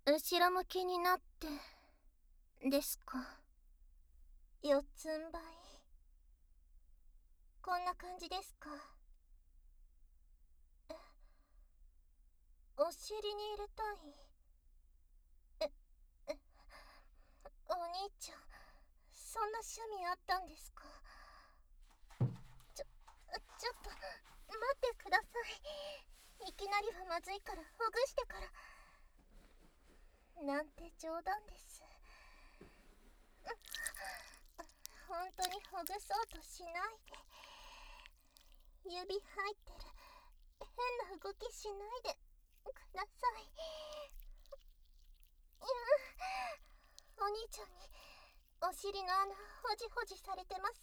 後ろ向きになってですか。四つん這い、こんな感じですか。お尻に入れたい。お兄ちゃん、そんな趣味あったんですか。ちょっと待ってください。いきなりはまずいからほぐしてから。なんて冗談です。本当にほぐそうとしないで。指入ってる。変な動きしないでください。お兄ちゃんにお尻の穴ほじほじされてます。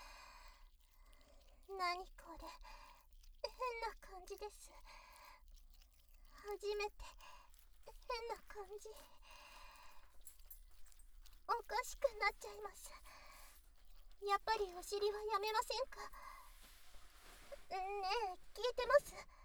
何これ、変な感じです。初めて変な感じ。おかしくなっちゃいます。やっぱりお尻はやめませんか。ねえ、聞いてます。